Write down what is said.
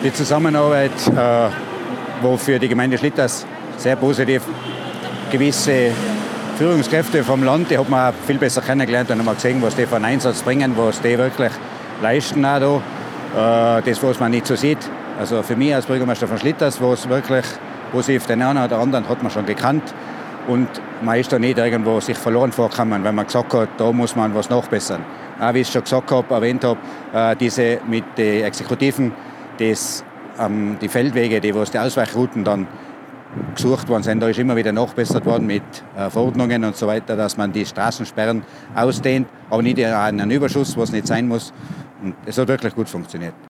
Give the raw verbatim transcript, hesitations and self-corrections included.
die Zusammenarbeit, äh, wo für die Gemeinde Schlitters sehr positiv gewisse Führungskräfte vom Land, die hat man auch viel besser kennengelernt und haben gesehen, was die für einen Einsatz bringen, was die wirklich leisten auch da. Äh, das, was man nicht so sieht. Also für mich als Bürgermeister von Schlitters, wo es wirklich positiv den einen oder anderen hat man schon gekannt. Und man ist da nicht irgendwo sich verloren vorgekommen, wenn man gesagt hat, da muss man was nachbessern. Auch wie ich es schon gesagt habe, erwähnt habe, äh, diese mit den Exekutiven, das, ähm, die Feldwege, die, was die Ausweichrouten dann gesucht worden sind, da ist immer wieder nachbessert worden mit äh, Verordnungen und so weiter, dass man die Straßensperren ausdehnt, aber nicht an einen Überschuss, was nicht sein muss. Und es hat wirklich gut funktioniert.